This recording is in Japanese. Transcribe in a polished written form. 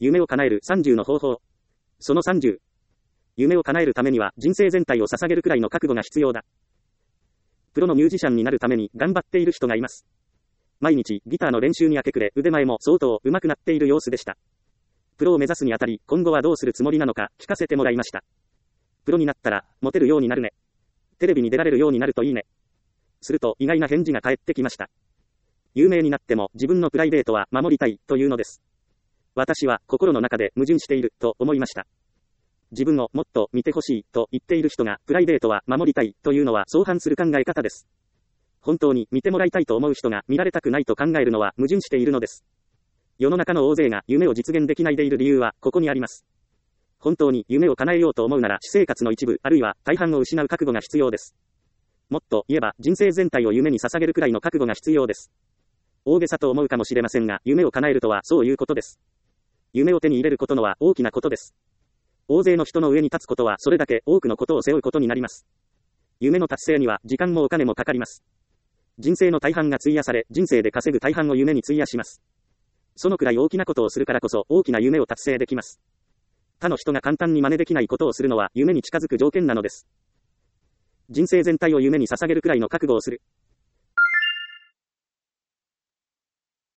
夢を叶える30の方法。その30。夢を叶えるためには人生全体を捧げるくらいの覚悟が必要だ。プロのミュージシャンになるために頑張っている人がいます。毎日ギターの練習に明け暮れ、腕前も相当上手くなっている様子でした。プロを目指すにあたり、今後はどうするつもりなのか聞かせてもらいました。プロになったら、モテるようになるね。テレビに出られるようになるといいね。すると意外な返事が返ってきました。有名になっても自分のプライベートは守りたいというのです。私は心の中で矛盾していると思いました。自分をもっと見てほしいと言っている人がプライベートは守りたいというのは相反する考え方です。本当に見てもらいたいと思う人が見られたくないと考えるのは矛盾しているのです。世の中の大勢が夢を実現できないでいる理由はここにあります。本当に夢を叶えようと思うなら私生活の一部あるいは大半を失う覚悟が必要です。もっと言えば人生全体を夢に捧げるくらいの覚悟が必要です。大げさと思うかもしれませんが、夢を叶えるとはそういうことです。夢を手に入れることのは大きなことです。大勢の人の上に立つことはそれだけ多くのことを背負うことになります。夢の達成には時間もお金もかかります。人生の大半が費やされ、人生で稼ぐ大半を夢に費やします。そのくらい大きなことをするからこそ大きな夢を達成できます。他の人が簡単に真似できないことをするのは夢に近づく条件なのです。人生全体を夢に捧げるくらいの覚悟をする。